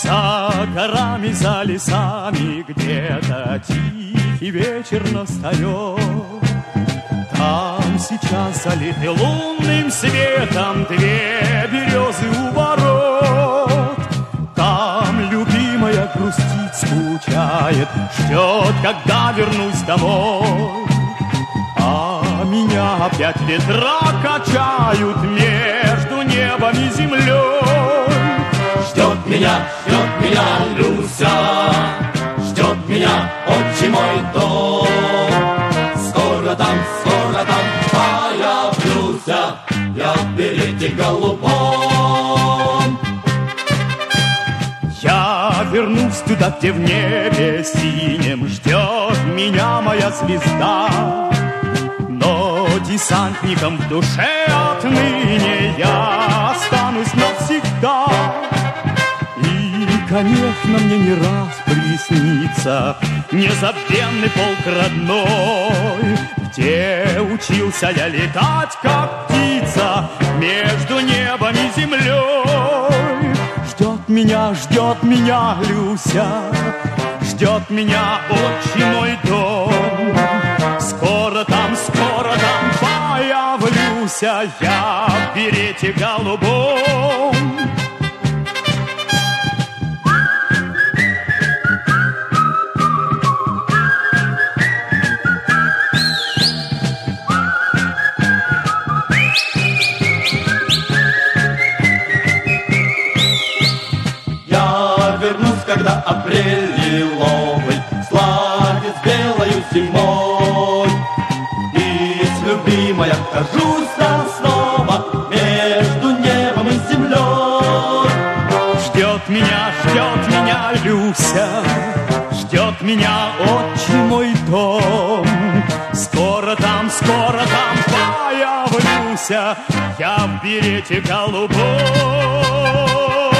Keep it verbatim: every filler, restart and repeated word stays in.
За горами, за лесами где-то тихий вечер настает. Там сейчас залиты лунным светом две березы у ворот. Там любимая грустит, скучает, ждет, когда вернусь домой. А меня опять ветра качают между небом и землей. Ждет меня, ждет меня Люся, ждет меня отчий мой дом. Скоро там, скоро там появлюсь я в берете голубом. Я вернусь туда, где в небе синем ждет меня моя звезда. Но десантником в душе отныне я останусь навсегда. Конечно, мне не раз приснится незабвенный полк родной, где учился я летать, как птица, между небом и землей. Ждет меня, ждет меня Люся, ждет меня отчий мой дом. Скоро там, скоро там появлюсь я в берете голубом. Когда апрель лиловый сладит с белою зимой, и с любимой окажусь там снова между небом и землей. Ждет меня, ждет меня Люся, ждет меня отчий мой дом. Скоро там, скоро там появлюсь я в берете голубом.